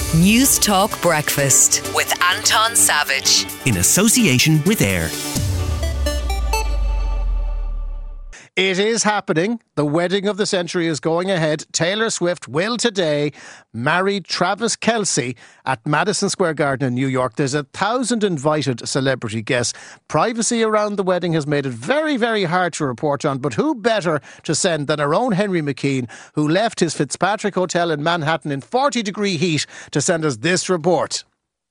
News Talk Breakfast with Anton Savage. In association with AIR. It is happening. The wedding of the century is going ahead. Taylor Swift will today marry Travis Kelce at Madison Square Garden in New York. There's 1,000 invited celebrity guests. Privacy around the wedding has made it very, very hard to report on. But who better to send than our own Henry McKean, who left his Fitzpatrick Hotel in Manhattan in 40-degree heat to send us this report.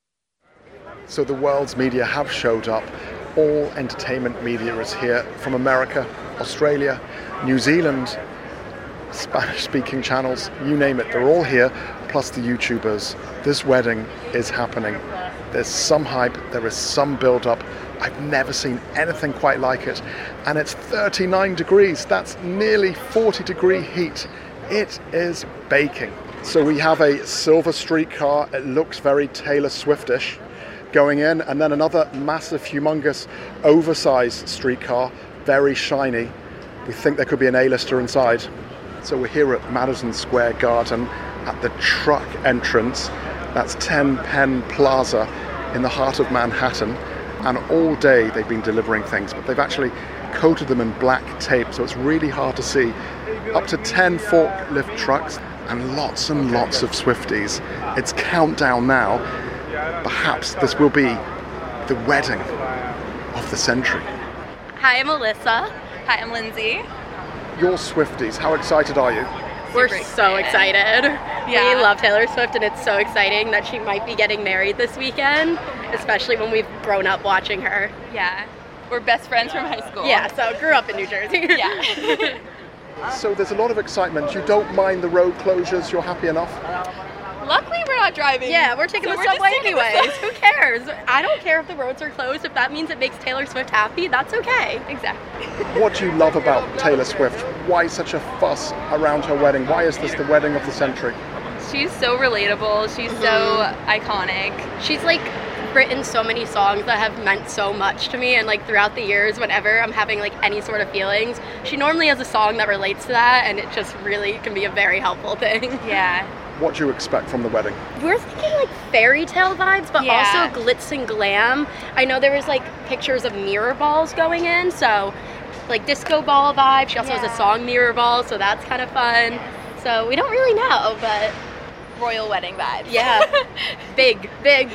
So the world's media have showed up. All entertainment media is here from America, Australia, New Zealand, Spanish-speaking channels, you name it, they're all here, plus the YouTubers. This wedding is happening. There's some hype, there is some build-up. I've never seen anything quite like it. And it's 39 degrees, that's nearly 40-degree heat. It is baking. So we have a silver streetcar, it looks very Taylor Swiftish, going in, and then another massive, humongous, oversized streetcar, very shiny. We think there could be an A-lister inside. So we're here at Madison Square Garden at the truck entrance. That's 10 Penn Plaza in the heart of Manhattan. And all day they've been delivering things, but they've actually coated them in black tape, so it's really hard to see. Up to 10 forklift trucks and lots of Swifties. It's countdown now. Perhaps this will be the wedding of the century. Hi, I'm Alyssa. Hi, I'm Lindsay. You're Swifties. How excited are you? We're so excited. Yeah. We love Taylor Swift, and it's so exciting that she might be getting married this weekend, especially when we've grown up watching her. Yeah. We're best friends from high school. Yeah, so grew up in New Jersey. Yeah. So there's a lot of excitement. You don't mind the road closures. You're happy enough? Luckily, we're not driving. Yeah, we're taking the subway anyways. Who cares? I don't care if the roads are closed. If that means it makes Taylor Swift happy, that's okay. Exactly. What do you love about Taylor Swift? Why such a fuss around her wedding? Why is this the wedding of the century? She's so relatable. She's so iconic. She's like written so many songs that have meant so much to me, and like throughout the years, whenever I'm having like any sort of feelings, she normally has a song that relates to that, and it just really can be a very helpful thing. Yeah. What do you expect from the wedding? We're thinking like fairy tale vibes, but also glitz and glam. I know there was like pictures of mirror balls going in, so like disco ball vibe. She also has a song Mirror Ball, so that's kind of fun. So we don't really know, but royal wedding vibes. Yeah. big.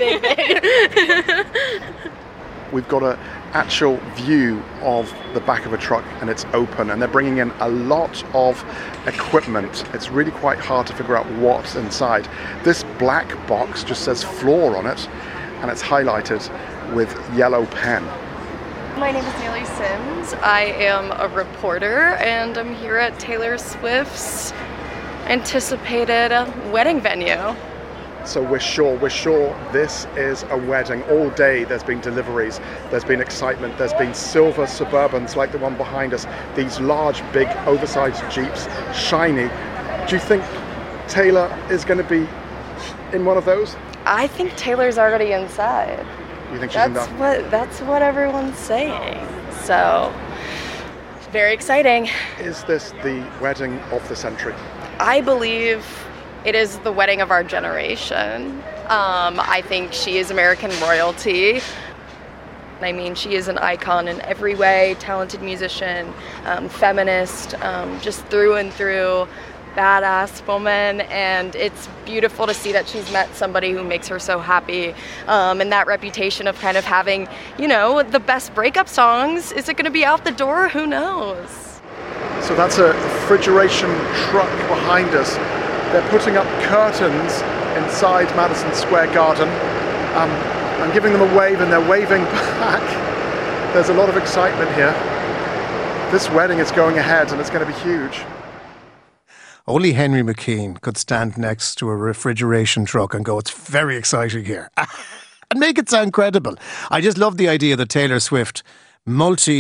We've got an actual view of the back of a truck, and it's open, and they're bringing in a lot of equipment. It's really quite hard to figure out what's inside. This black box just says floor on it, and it's highlighted with yellow pen. My name is Neely Sims. I am a reporter, and I'm here at Taylor Swift's anticipated wedding venue. So we're sure this is a wedding. All day there's been deliveries, there's been excitement, there's been silver Suburbans like the one behind us, these large, big, oversized Jeeps, shiny. Do you think Taylor is going to be in one of those? I think Taylor's already inside. You think she's in that? That's what everyone's saying. So, very exciting. Is this the wedding of the century? I believe it is the wedding of our generation. I think she is American royalty. I mean, she is an icon in every way, talented musician, feminist, just through and through, badass woman, and it's beautiful to see that she's met somebody who makes her so happy, and that reputation of kind of having, you know, the best breakup songs. Is it going to be out the door? Who knows? So that's a refrigeration truck behind us. They're putting up curtains inside Madison Square Garden. I'm giving them a wave and they're waving back. There's a lot of excitement here. This wedding is going ahead and it's going to be huge. Only Henry McKean could stand next to a refrigeration truck and go, it's very exciting here. And make it sound credible. I just love the idea that Taylor Swift, multi-billion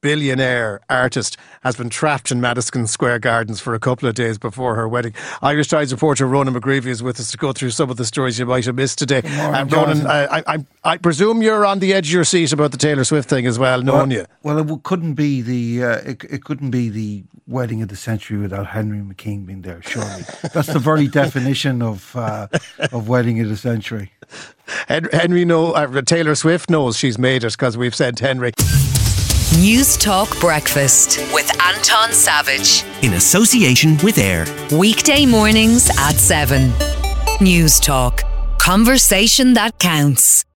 billionaire artist has been trapped in Madison Square Gardens for a couple of days before her wedding. Irish Times reporter Ronan McGreevy is with us to go through some of the stories you might have missed today. Ronan, I presume you're on the edge of your seat about the Taylor Swift thing as well, knowing you. Well, it couldn't be the wedding of the century without Henry McKean being there. Surely, that's the very definition of wedding of the century. Taylor Swift knows she's made it because we've sent Henry. News Talk Breakfast with Anton Savage. In association with AIR. Weekday mornings at 7. News Talk. Conversation that counts.